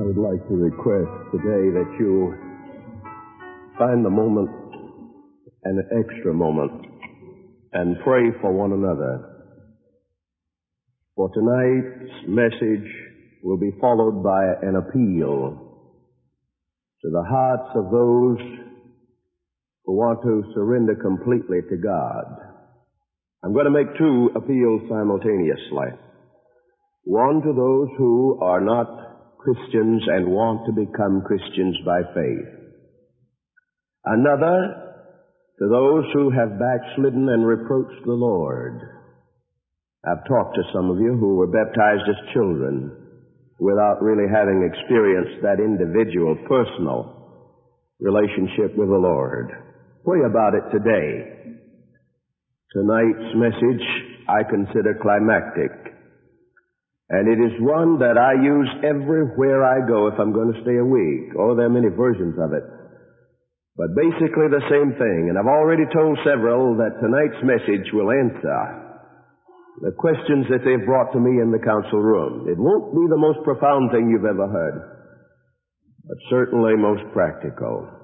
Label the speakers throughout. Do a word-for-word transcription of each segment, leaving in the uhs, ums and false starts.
Speaker 1: I would like to request today that you find the moment, an extra moment, and pray for one another. For tonight's message will be followed by an appeal to the hearts of those who want to surrender completely to God. I'm going to make two appeals simultaneously. One to those who are not Christians and want to become Christians by faith. Another to those who have backslidden and reproached the Lord. I've talked to some of you who were baptized as children without really having experienced that individual, personal relationship with the Lord. Pray about it today. Tonight's message I consider climactic. And it is one that I use everywhere I go if I'm going to stay a week. Oh, there are many versions of it. But basically the same thing. And I've already told several that tonight's message will answer the questions that they've brought to me in the council room. It won't be the most profound thing you've ever heard, but certainly most practical.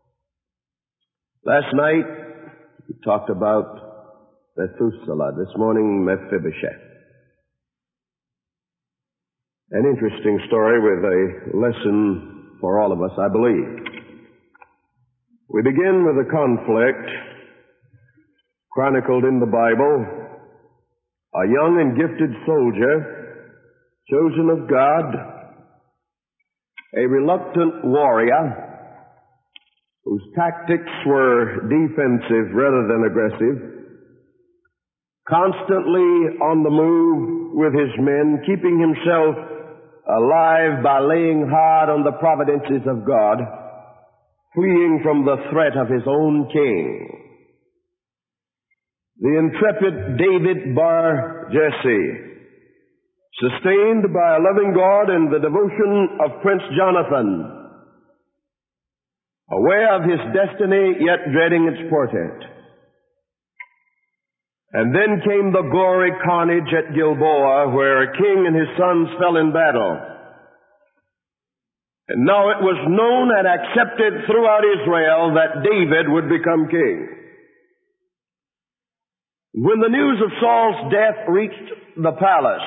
Speaker 1: Last night, we talked about Methuselah. This morning, Mephibosheth. An interesting story with a lesson for all of us, I believe. We begin with a conflict chronicled in the Bible. A young and gifted soldier, chosen of God, a reluctant warrior whose tactics were defensive rather than aggressive, constantly on the move with his men, keeping himself alive by laying hard on the providences of God, fleeing from the threat of his own king. The intrepid David Bar Jesse, sustained by a loving God and the devotion of Prince Jonathan, aware of his destiny yet dreading its portent. And then came the gory carnage at Gilboa, where a king and his sons fell in battle. And now it was known and accepted throughout Israel that David would become king. When the news of Saul's death reached the palace,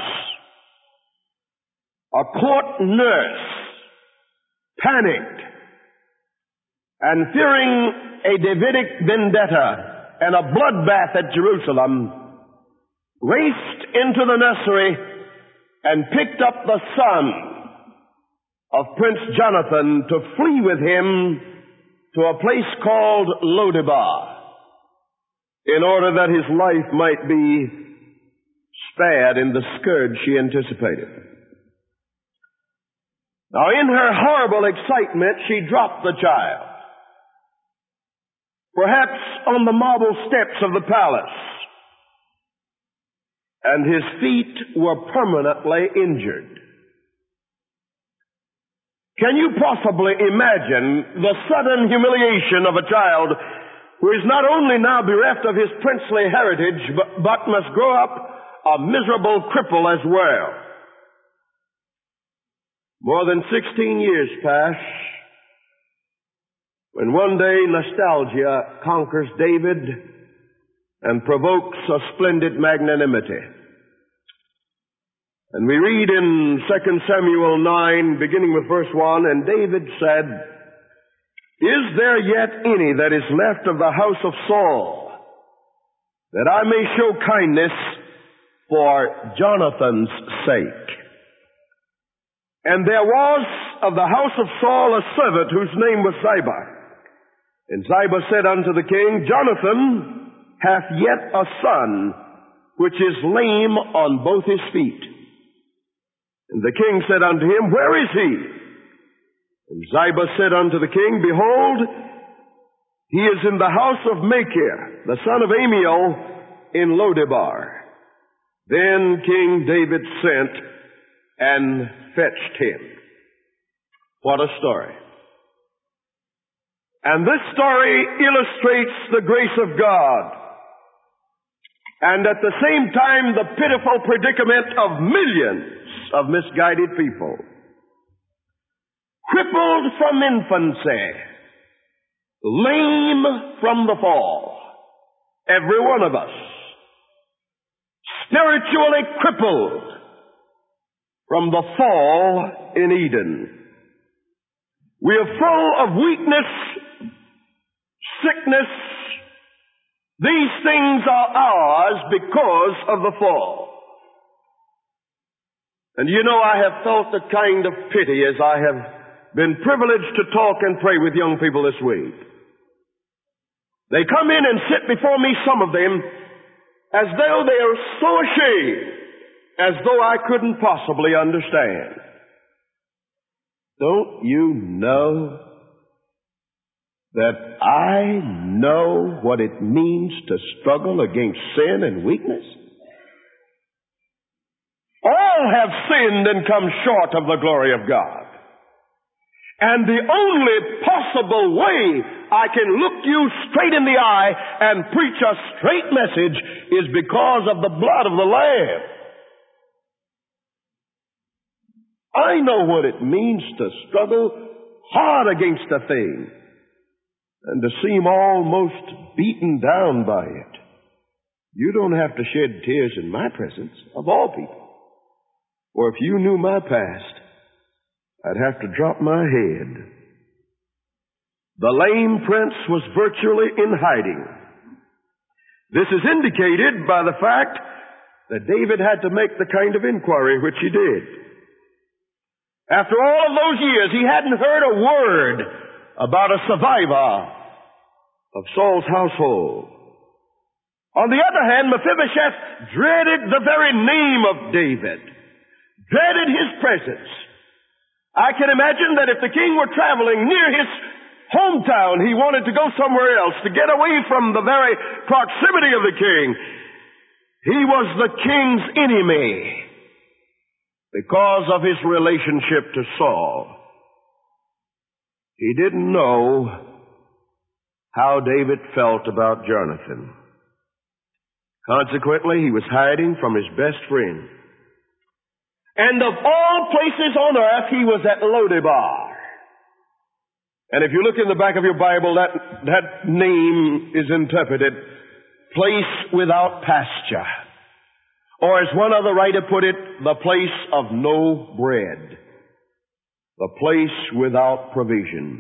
Speaker 1: a court nurse panicked and, fearing a Davidic vendetta and a bloodbath at Jerusalem, raced into the nursery and picked up the son of Prince Jonathan to flee with him to a place called Lodebar, in order that his life might be spared in the scourge she anticipated. Now, in her horrible excitement, she dropped the child, perhaps on the marble steps of the palace, and his feet were permanently injured. Can you possibly imagine the sudden humiliation of a child who is not only now bereft of his princely heritage, but, but must grow up a miserable cripple as well? More than sixteen years pass, when one day nostalgia conquers David and provokes a splendid magnanimity. And we read in Second Samuel nine, beginning with verse one, and David said, "Is there yet any that is left of the house of Saul, that I may show kindness for Jonathan's sake? And there was of the house of Saul a servant whose name was Ziba. And Ziba said unto the king, Jonathan hath yet a son, which is lame on both his feet. And the king said unto him, Where is he? And Ziba said unto the king, Behold, he is in the house of Machir, the son of Amiel, in Lodebar. Then King David sent and fetched him." What a story. And this story illustrates the grace of God, and at the same time the pitiful predicament of millions of misguided people. crippled from infancy, lame from the fall. Every one of us. Spiritually crippled from the fall in Eden. We are full of weakness, sickness. These things are ours because of the fall. And you know, I have felt a kind of pity as I have been privileged to talk and pray with young people this week. They come in and sit before me, some of them, as though they are so ashamed, as though I couldn't possibly understand. Don't you know that I know what it means to struggle against sin and weakness? All have sinned and come short of the glory of God. And the only possible way I can look you straight in the eye and preach a straight message is because of the blood of the Lamb. I know what it means to struggle hard against a thing and to seem almost beaten down by it. You don't have to shed tears in my presence, of all people. For if you knew my past, I'd have to drop my head. The lame prince was virtually in hiding. This is indicated by the fact that David had to make the kind of inquiry which he did. After all of those years, he hadn't heard a word about a survivor of Saul's household. On the other hand, Mephibosheth dreaded the very name of David, dreaded his presence. I can imagine that if the king were traveling near his hometown, he wanted to go somewhere else to get away from the very proximity of the king. He was the king's enemy because of his relationship to Saul. He didn't know how David felt about Jonathan. Consequently, he was hiding from his best friend. And of all places on earth, he was at Lodebar. And if you look in the back of your Bible, that, that name is interpreted, place without pasture. Or as one other writer put it, the place of no bread. The place without provision.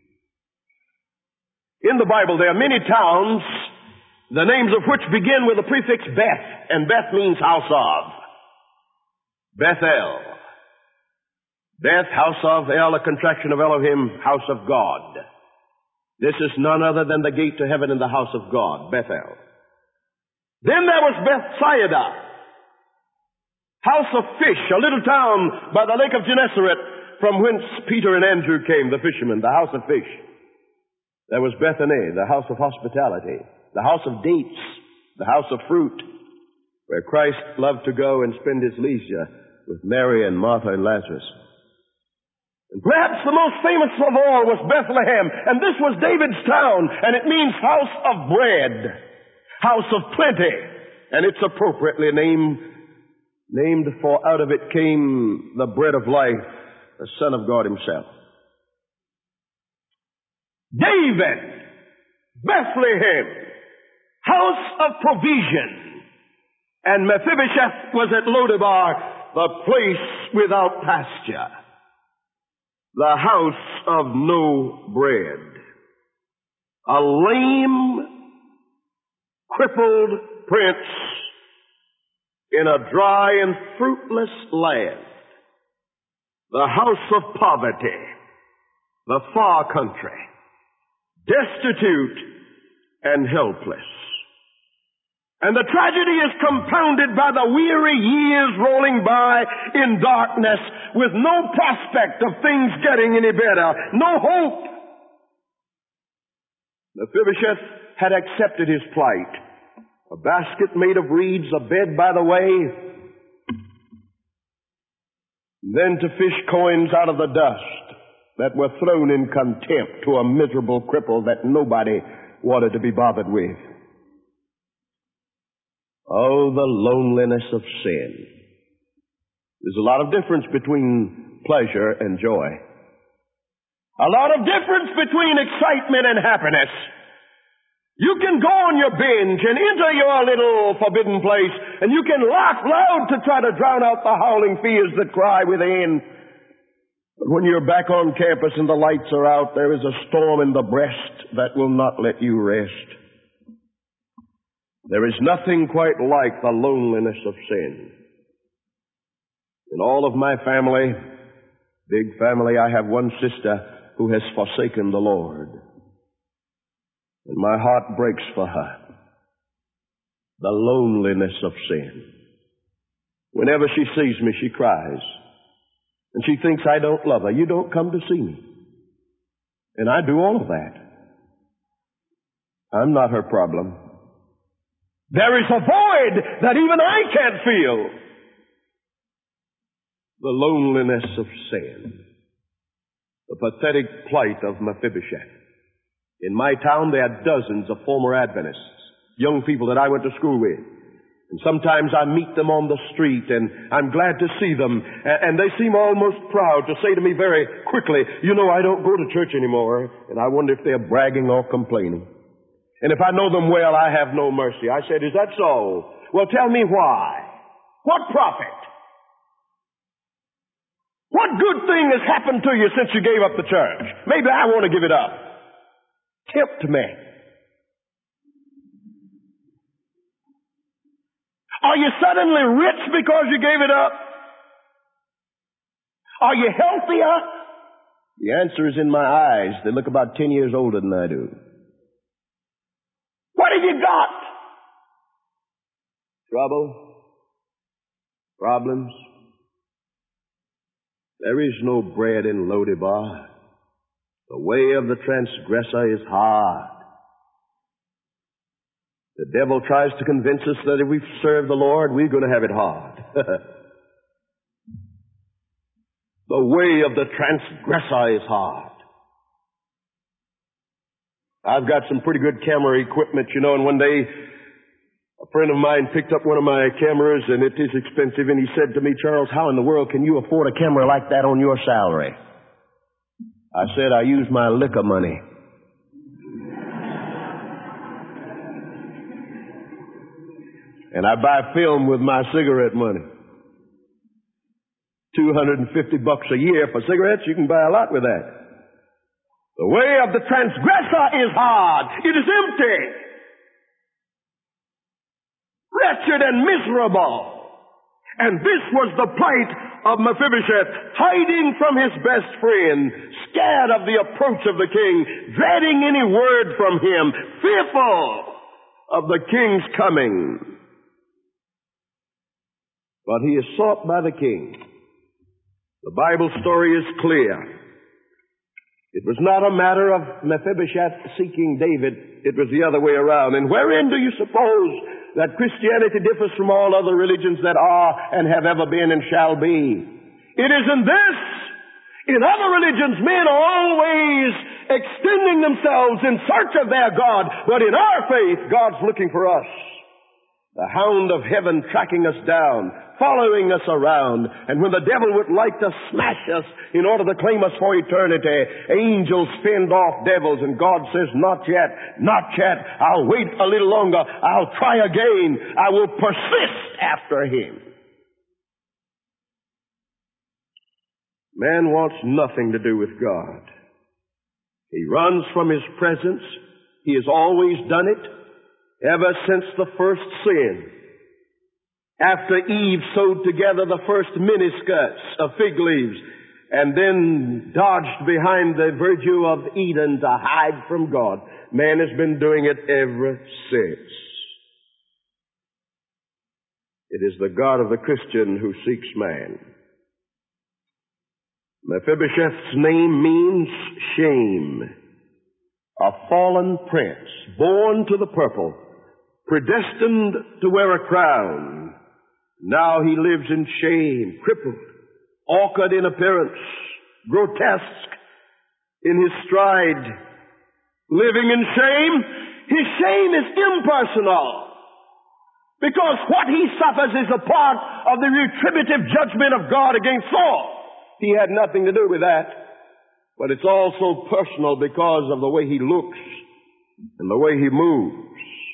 Speaker 1: In the Bible, there are many towns, the names of which begin with the prefix Beth, and Beth means house of. Bethel. Beth, house of, El, a contraction of Elohim, house of God. This is none other than the gate to heaven and the house of God, Bethel. Then there was Bethsaida, house of fish, a little town by the lake of Gennesaret, from whence Peter and Andrew came, the fishermen, the house of fish. There was Bethany, the house of hospitality, the house of dates, the house of fruit, where Christ loved to go and spend his leisure with Mary and Martha and Lazarus. And perhaps the most famous of all was Bethlehem, and this was David's town, and it means house of bread, house of plenty, and it's appropriately named, named for out of it came the bread of life, the Son of God himself. David, Bethlehem, house of provision, and Mephibosheth was at Lodebar, the place without pasture, the house of no bread. A lame, crippled prince in a dry and fruitless land. The house of poverty, the far country, destitute and helpless. And the tragedy is compounded by the weary years rolling by in darkness with no prospect of things getting any better, no hope. Mephibosheth had accepted his plight. A basket made of reeds, a bed by the way, then to fish coins out of the dust that were thrown in contempt to a miserable cripple that nobody wanted to be bothered with. Oh, the loneliness of sin. There's a lot of difference between pleasure and joy. A lot of difference between excitement and happiness. You can go on your binge and enter your little forbidden place, and you can laugh loud to try to drown out the howling fears that cry within. But when you're back on campus and the lights are out, there is a storm in the breast that will not let you rest. There is nothing quite like the loneliness of sin. In all of my family, big family, I have one sister who has forsaken the Lord. And my heart breaks for her. The loneliness of sin. Whenever she sees me, she cries. And she thinks I don't love her. You don't come to see me. And I do all of that. I'm not her problem. There is a void that even I can't feel. The loneliness of sin. The pathetic plight of Mephibosheth. In my town, there are dozens of former Adventists, young people that I went to school with. And sometimes I meet them on the street, and I'm glad to see them. And they seem almost proud to say to me very quickly, you know, I don't go to church anymore. And I wonder if they're bragging or complaining. And if I know them well, I have no mercy. I said, is that so? Well, tell me why. What profit? What good thing has happened to you since you gave up the church? Maybe I want to give it up. Tempt me. Are you suddenly rich because you gave it up? Are you healthier? The answer is in my eyes. They look about ten years older than I do. What have you got? Trouble? Problems? There is no bread in Lo-debar. The way of the transgressor is hard. The devil tries to convince us that if we serve the Lord, we're going to have it hard. The way of the transgressor is hard. I've got some pretty good camera equipment, you know, and one day a friend of mine picked up one of my cameras, and it is expensive, and he said to me, Charles, how in the world can you afford a camera like that on your salary? I said, I use my liquor money. And I buy film with my cigarette money. two hundred fifty bucks a year for cigarettes, you can buy a lot with that. The way of the transgressor is hard. It is empty. Wretched and miserable. And this was the plight of Mephibosheth, hiding from his best friend, scared of the approach of the king, dreading any word from him, fearful of the king's coming. But he is sought by the king. The Bible story is clear. It was not a matter of Mephibosheth seeking David. It was the other way around. And wherein do you suppose that Christianity differs from all other religions that are and have ever been and shall be? It is in this. In other religions, men are always extending themselves in search of their God. But in our faith, God's looking for us. The hound of heaven tracking us down, following us around. And when the devil would like to smash us in order to claim us for eternity, angels fend off devils, and God says, not yet, not yet. I'll wait a little longer. I'll try again. I will persist after him. Man wants nothing to do with God. He runs from his presence. He has always done it. Ever since the first sin, after Eve sewed together the first miniskirts of fig leaves and then dodged behind the verdure of Eden to hide from God, man has been doing it ever since. It is the God of the Christian who seeks man. Mephibosheth's name means shame. A fallen prince, born to the purple, predestined to wear a crown. Now he lives in shame, crippled, awkward in appearance, grotesque in his stride, living in shame. His shame is impersonal, because what he suffers is a part of the retributive judgment of God against Saul. He had nothing to do with that. but it's also personal because of the way he looks and the way he moves.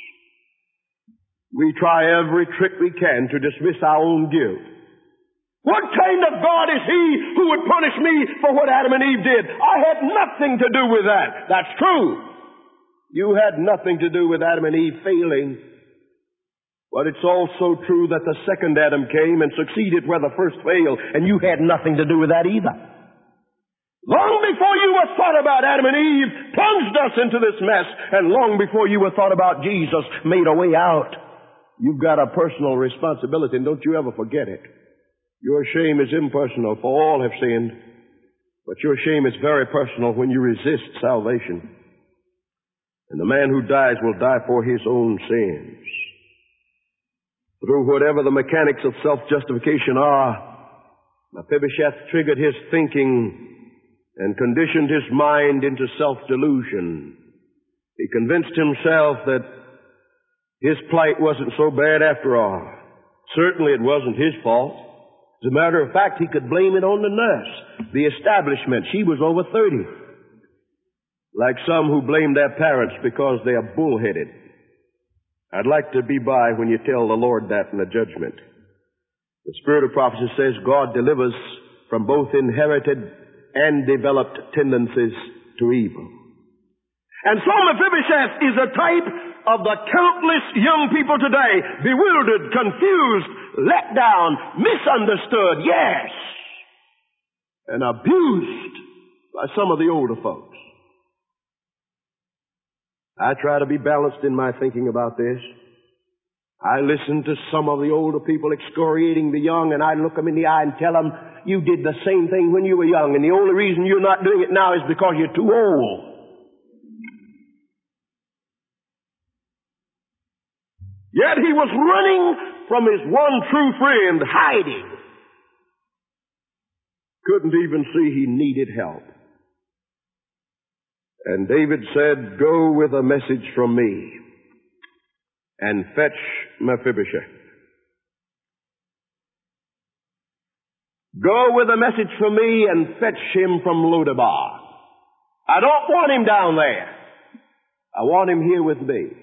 Speaker 1: We try every trick we can to dismiss our own guilt. What kind of God is he who would punish me for what Adam and Eve did? I had nothing to do with that. That's true. You had nothing to do with Adam and Eve failing. But it's also true that the second Adam came and succeeded where the first failed, and you had nothing to do with that either. Long before you were thought about, Adam and Eve plunged us into this mess, and long before you were thought about, Jesus made a way out. You've got a personal responsibility, and don't you ever forget it. Your shame is impersonal, for all have sinned. But your shame is very personal when you resist salvation. And the man who dies will die for his own sins. Through whatever the mechanics of self-justification are, Mephibosheth triggered his thinking and conditioned his mind into self-delusion. He convinced himself that his plight wasn't so bad after all. Certainly it wasn't his fault. As a matter of fact, he could blame it on the nurse, the establishment. She was over thirty. Like some who blame their parents because they are bullheaded. I'd like to be by when you tell the Lord that in the judgment. The spirit of prophecy says God delivers from both inherited and developed tendencies to evil. And so Mephibosheth is a type of the countless young people today, bewildered, confused, let down, misunderstood, yes, and abused by some of the older folks. I try to be balanced in my thinking about this. I listen to some of the older people excoriating the young, and I look them in the eye and tell them, you did the same thing when you were young, and the only reason you're not doing it now is because you're too old. Yet he was running from his one true friend, hiding. Couldn't even see he needed help. And David said, go with a message from me and fetch Mephibosheth. Go with a message from me and fetch him from Lodabar. I don't want him down there. I want him here with me.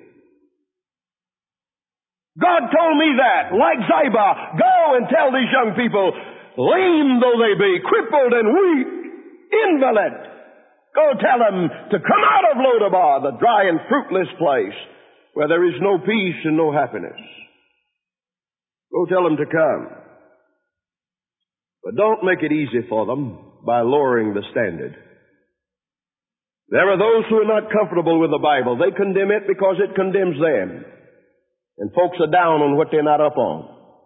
Speaker 1: God told me that, like Ziba, go and tell these young people, lame though they be, crippled and weak, invalid, go tell them to come out of Lodabar, the dry and fruitless place where there is no peace and no happiness. Go tell them to come. But don't make it easy for them by lowering the standard. There are those who are not comfortable with the Bible. They condemn it because it condemns them. And folks are down on what they're not up on.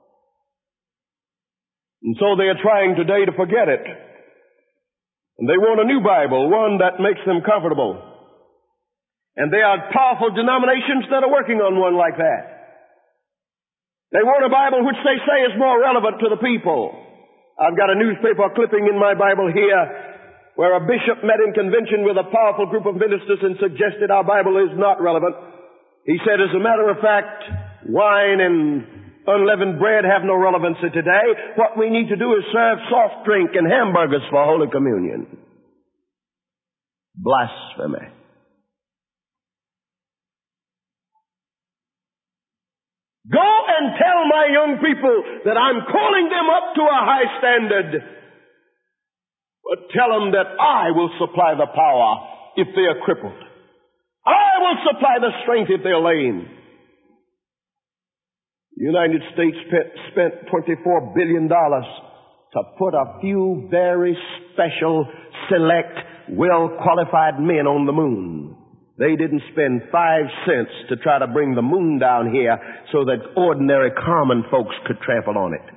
Speaker 1: And so they are trying today to forget it. And they want a new Bible, one that makes them comfortable. And there are powerful denominations that are working on one like that. They want a Bible which they say is more relevant to the people. I've got a newspaper clipping in my Bible here where a bishop met in convention with a powerful group of ministers and suggested our Bible is not relevant. He said, as a matter of fact, wine and unleavened bread have no relevancy today. What we need to do is serve soft drink and hamburgers for Holy Communion. Blasphemy. Go and tell my young people that I'm calling them up to a high standard. But tell them that I will supply the power if they are crippled. I will supply the strength if they're lame. The United States spent twenty-four billion dollars to put a few very special, select, well-qualified men on the moon. They didn't spend five cents to try to bring the moon down here so that ordinary common folks could trample on it.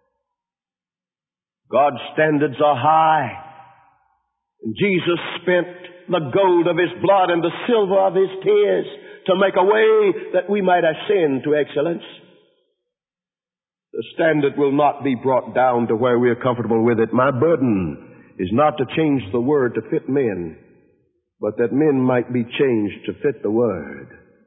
Speaker 1: God's standards are high. And Jesus spent the gold of his blood and the silver of his tears to make a way that we might ascend to excellence. The standard will not be brought down to where we are comfortable with it. My burden is not to change the word to fit men, but that men might be changed to fit the word.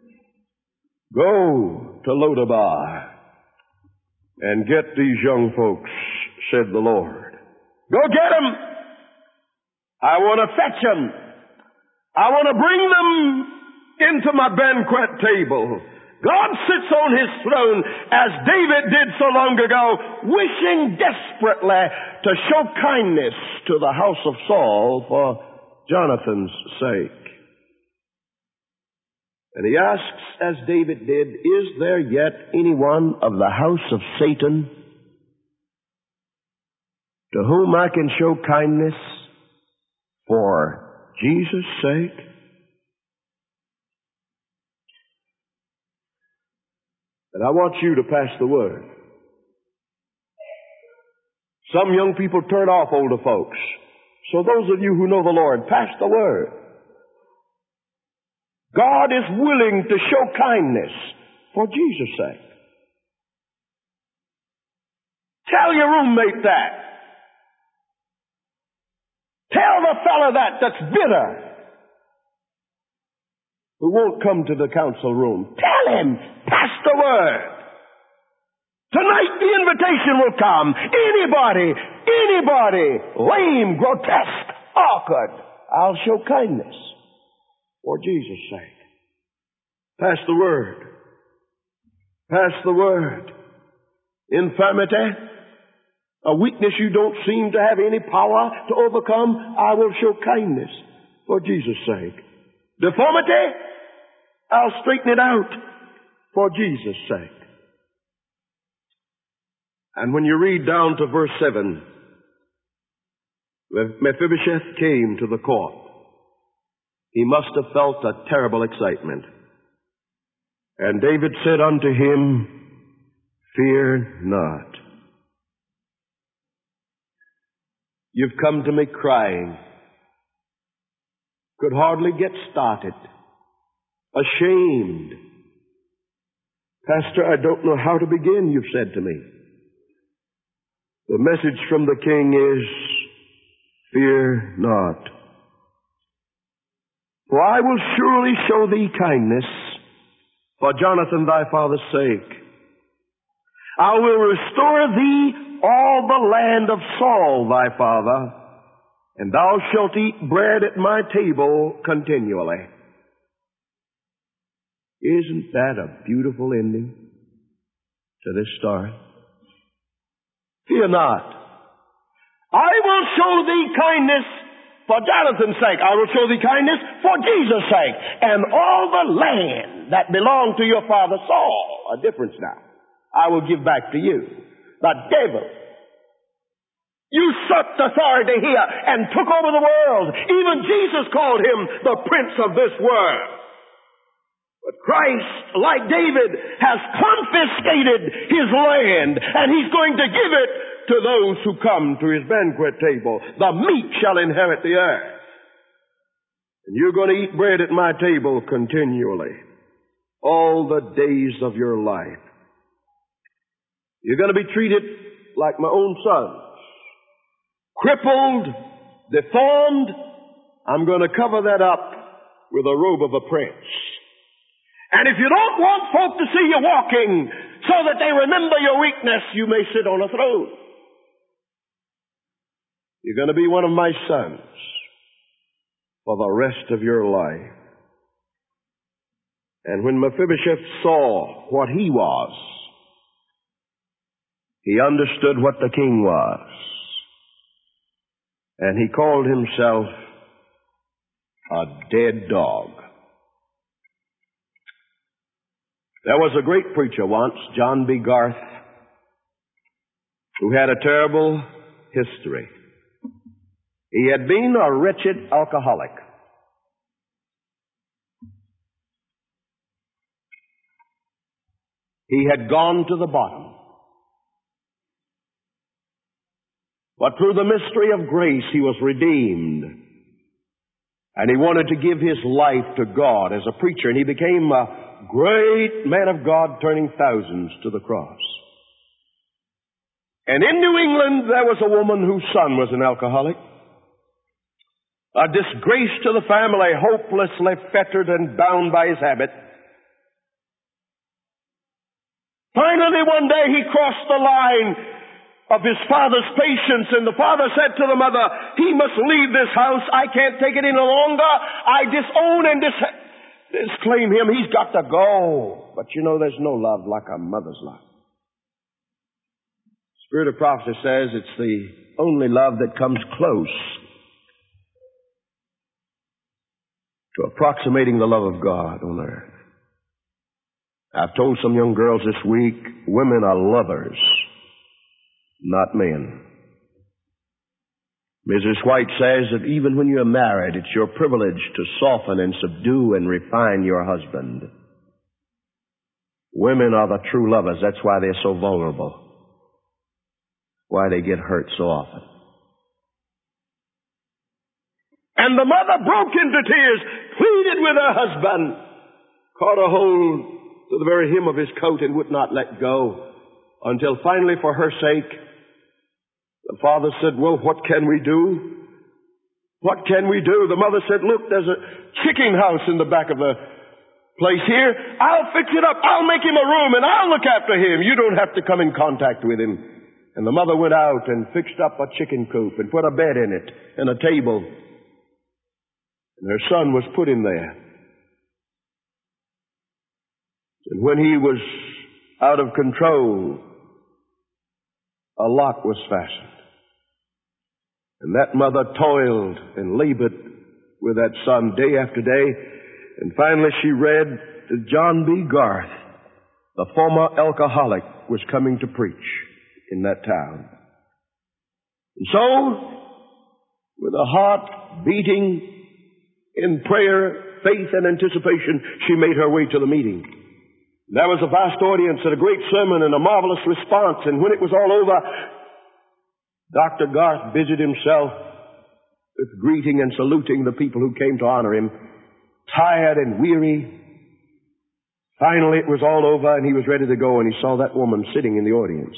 Speaker 1: Go to Lodabar and get these young folks, said the Lord. Go get them! I want to fetch them. I want to bring them into my banquet table. God sits on his throne as David did so long ago, wishing desperately to show kindness to the house of Saul for Jonathan's sake. And he asks, as David did, is there yet anyone of the house of Satan to whom I can show kindness for Jesus' sake? And I want you to pass the word. Some young people turn off older folks. So those of you who know the Lord, pass the word. God is willing to show kindness for Jesus' sake. Tell your roommate that. Tell the fellow that that's bitter, who won't come to the council room. Tell him, pass the word. Tonight the invitation will come. Anybody, anybody, lame, grotesque, awkward, I'll show kindness for Jesus' sake. Pass the word. Pass the word. Infirmity, a weakness you don't seem to have any power to overcome, I will show kindness for Jesus' sake. Deformity, I'll straighten it out for Jesus' sake. And when you read down to verse seven, Mephibosheth came to the court. He must have felt a terrible excitement. And David said unto him, fear not. You've come to me crying. Could hardly get started. Ashamed. Pastor, I don't know how to begin, you've said to me. The message from the king is, fear not. For I will surely show thee kindness for Jonathan thy father's sake. I will restore thee all the land of Saul thy father, and thou shalt eat bread at my table continually. Isn't that a beautiful ending to this story? Fear not. I will show thee kindness for Jonathan's sake. I will show thee kindness for Jesus' sake. And all the land that belonged to your father Saul, a difference now, I will give back to you. The devil usurped authority here and took over the world. Even Jesus called him the prince of this world. But Christ, like David, has confiscated his land, and he's going to give it to those who come to his banquet table. The meek shall inherit the earth. And you're going to eat bread at my table continually, all the days of your life. You're going to be treated like my own sons. Crippled, deformed, I'm going to cover that up with a robe of a prince. And if you don't want folk to see you walking so that they remember your weakness, you may sit on a throne. You're going to be one of my sons for the rest of your life. And when Mephibosheth saw what he was, he understood what the king was. And he called himself a dead dog. There was a great preacher once, John B. Garth, who had a terrible history. He had been a wretched alcoholic. He had gone to the bottom. But through the mystery of grace, he was redeemed. And he wanted to give his life to God as a preacher. And he became a great man of God, turning thousands to the cross. And in New England, there was a woman whose son was an alcoholic. A disgrace to the family, hopelessly fettered and bound by his habit. Finally, one day he crossed the line of his father's patience. And the father said to the mother, he must leave this house. I can't take it any longer. I disown and dis- disclaim him. He's got to go. But you know, there's no love like a mother's love. Spirit of prophecy says it's the only love that comes close to approximating the love of God on earth. I've told some young girls this week, women are lovers, not men. Missus White says that even when you're married, it's your privilege to soften and subdue and refine your husband. Women are the true lovers. That's why they're so vulnerable. Why they get hurt so often. And the mother broke into tears, pleaded with her husband, caught a hold to the very hem of his coat and would not let go, until finally, for her sake, the father said, well, what can we do? What can we do? The mother said, look, there's a chicken house in the back of the place here. I'll fix it up. I'll make him a room and I'll look after him. You don't have to come in contact with him. And the mother went out and fixed up a chicken coop and put a bed in it and a table. And her son was put in there. And when he was out of control, a lock was fastened. And that mother toiled and labored with that son day after day. And finally she read that John B. Garth, the former alcoholic, was coming to preach in that town. And so, with a heart beating in prayer, faith, and anticipation, she made her way to the meeting. There was a vast audience and a great sermon and a marvelous response. And when it was all over, Doctor Garth busied himself with greeting and saluting the people who came to honor him, tired and weary. Finally, it was all over and he was ready to go, and he saw that woman sitting in the audience.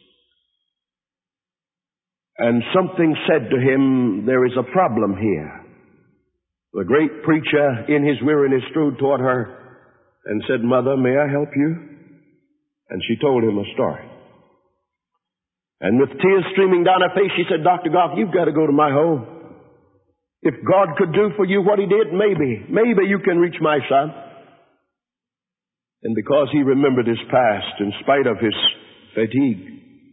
Speaker 1: And something said to him, there is a problem here. The great preacher, in his weariness, strode toward her and said, Mother, may I help you? And she told him a story. And with tears streaming down her face, she said, Doctor Goff, you've got to go to my home. If God could do for you what he did, maybe, maybe you can reach my son. And because he remembered his past, in spite of his fatigue,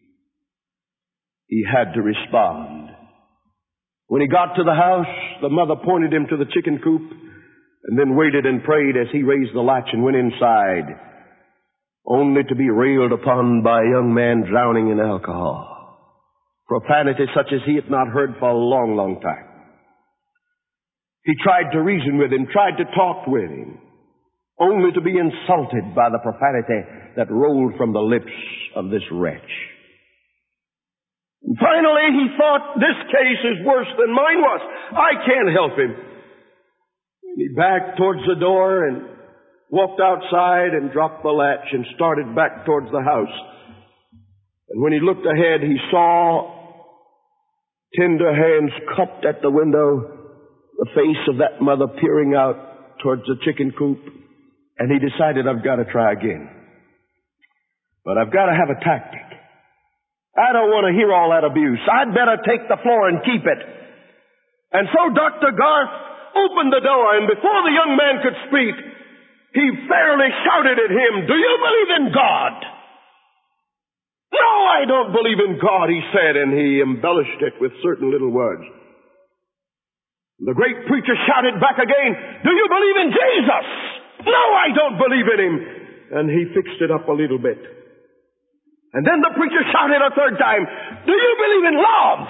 Speaker 1: he had to respond. When he got to the house, the mother pointed him to the chicken coop and then waited and prayed as he raised the latch and went inside, only to be railed upon by a young man drowning in alcohol. Profanity such as he had not heard for a long, long time. He tried to reason with him, tried to talk with him, only to be insulted by the profanity that rolled from the lips of this wretch. And finally, he thought, this case is worse than mine was. I can't help him. He backed towards the door and walked outside and dropped the latch and started back towards the house. And when he looked ahead, he saw tender hands cupped at the window, the face of that mother peering out towards the chicken coop. And he decided, I've got to try again. But I've got to have a tactic. I don't want to hear all that abuse. I'd better take the floor and keep it. And so Doctor Garth opened the door, and before the young man could speak, he fairly shouted at him, do you believe in God? No, I don't believe in God, he said, and he embellished it with certain little words. The great preacher shouted back again, do you believe in Jesus? No, I don't believe in him. And he fixed it up a little bit. And then the preacher shouted a third time, do you believe in love?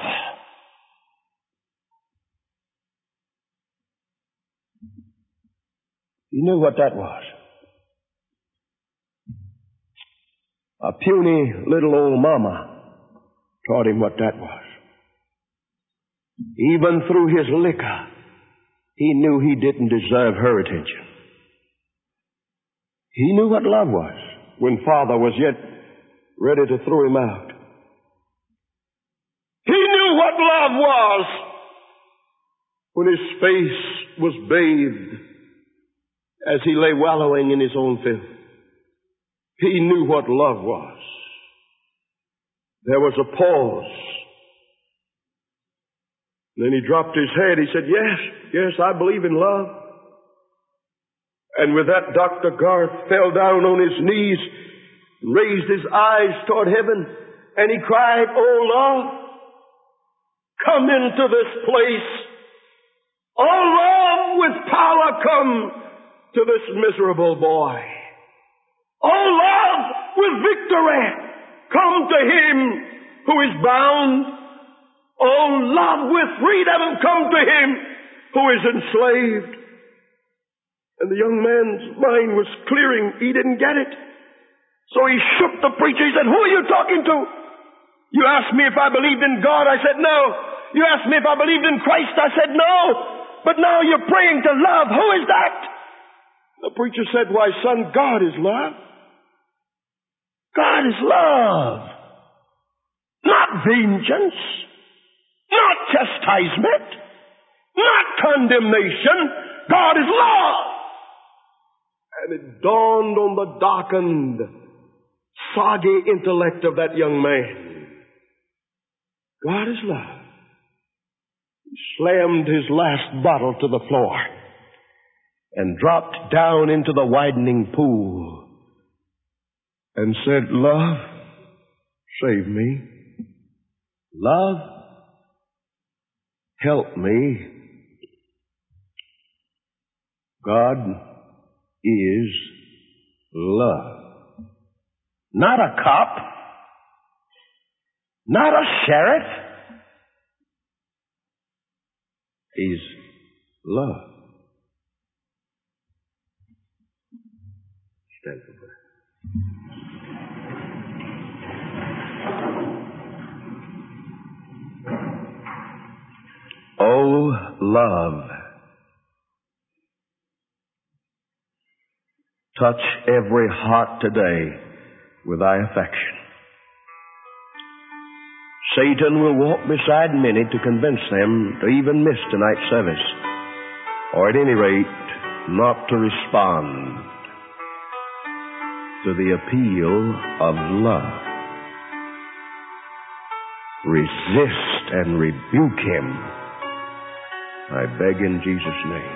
Speaker 1: He knew what that was. A puny little old mama taught him what that was. Even through his liquor, he knew he didn't deserve her attention. He knew what love was when Father was yet ready to throw him out. He knew what love was when his face was bathed as he lay wallowing in his own filth. He knew what love was There was a pause. Then he dropped his head. He said, yes, yes, I believe in love. And with that, Doctor Garth fell down on his knees, raised his eyes toward heaven, and he cried, oh love, come into this place. Oh love, with power come to this miserable boy. Oh love, with victory come to him who is bound. Oh love, with freedom come to him who is enslaved. And the young man's mind was clearing. He didn't get it. So he shook the preacher. He said, who are you talking to? You asked me if I believed in God. I said, no. You asked me if I believed in Christ. I said, no. But now you're praying to love. Who is that? The preacher said, why, son, God is love. God is love. Not vengeance. Not chastisement. Not condemnation. God is love. And it dawned on the darkened, soggy intellect of that young man. God is love. He slammed his last bottle to the floor and dropped down into the widening pool and said, love, save me. Love, help me. God is love. Not a cop. Not a sheriff. He's love. Stand for prayer. Oh, love. Touch every heart today with thy affection. Satan will walk beside many to convince them to even miss tonight's service, or at any rate, not to respond to the appeal of love. Resist and rebuke him, I beg in Jesus' name.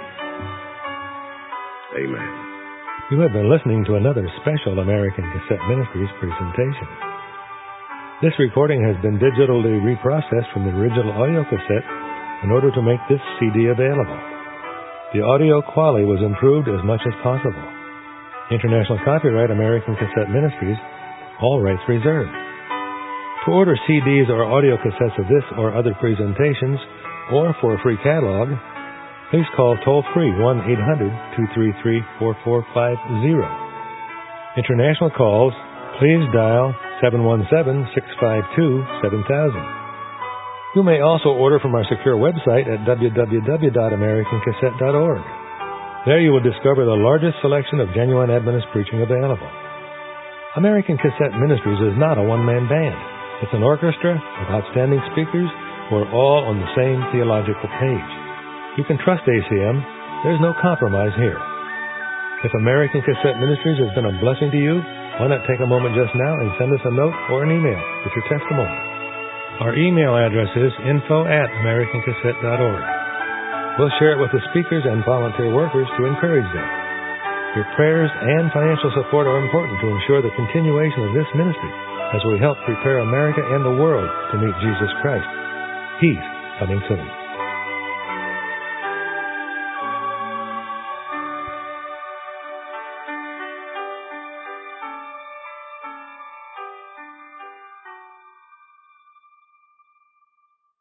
Speaker 1: Amen.
Speaker 2: You have been listening to another special American Cassette Ministries presentation. This recording has been digitally reprocessed from the original audio cassette in order to make this C D available. The audio quality was improved as much as possible. International copyright American Cassette Ministries, all rights reserved. To order C Ds or audio cassettes of this or other presentations, or for a free catalog, please call toll-free one eight hundred two three three four four five zero. International calls, please dial seven one seven six five two seven thousand. You may also order from our secure website at w w w dot american cassette dot org. There you will discover the largest selection of genuine Adventist preaching available. American Cassette Ministries is not a one-man band. It's an orchestra of outstanding speakers who are all on the same theological page. You can trust A C M. There's no compromise here. If American Cassette Ministries has been a blessing to you, why not take a moment just now and send us a note or an email with your testimony. Our email address is info at american cassette dot org. We'll share it with the speakers and volunteer workers to encourage them. Your prayers and financial support are important to ensure the continuation of this ministry as we help prepare America and the world to meet Jesus Christ. He's coming soon.